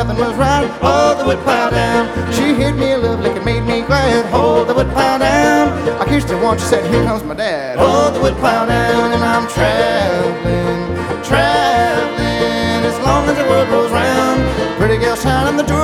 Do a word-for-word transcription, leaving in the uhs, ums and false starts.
nothing was right. Hold the woodpile down. She hit me a love lick and made me glad. Hold the woodpile down. I kissed her once, she said, here comes my dad. Hold the woodpile down, and I'm traveling, traveling as long as the world rolls round. Pretty girl shining the door.